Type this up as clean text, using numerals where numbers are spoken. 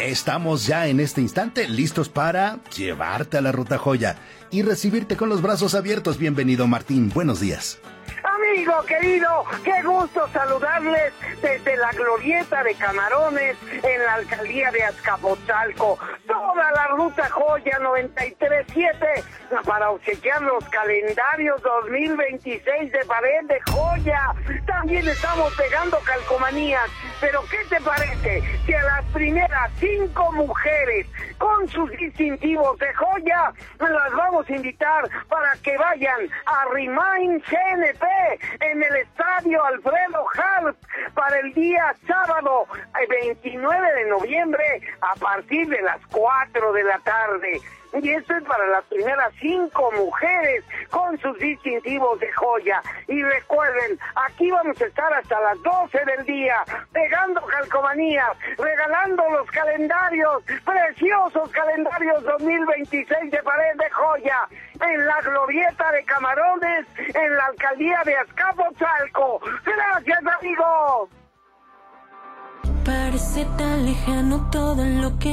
Estamos ya en este instante listos para llevarte a la Ruta Joya y recibirte con los brazos abiertos. Bienvenido, Martín. Buenos días. Amigo querido, qué gusto saludarles desde la Glorieta de Camarones en la alcaldía de Azcapotzalco. Toda la Ruta Joya 93.7 para obsequiar los calendarios 2026 de Pared de Joya. También estamos pegando calcomanías. Pero ¿qué te parece si a las primeras 5 mujeres con sus distintivos de joya las vamos a invitar para que vayan a Remind CNP en el estadio Alfredo Harp para el día sábado 29 de noviembre a partir de las 4 de la tarde? Y esto es para las primeras 5 mujeres con sus distintivos de joya. Y recuerden, aquí vamos a estar hasta las 12 del día, pegando calcomanías, regalando los calendarios, preciosos calendarios 2026 de Pared de Joya, en la Glorieta de Camarones, en la alcaldía de Azcapotzalco. ¡Gracias, amigos! Parece tan lejano todo lo que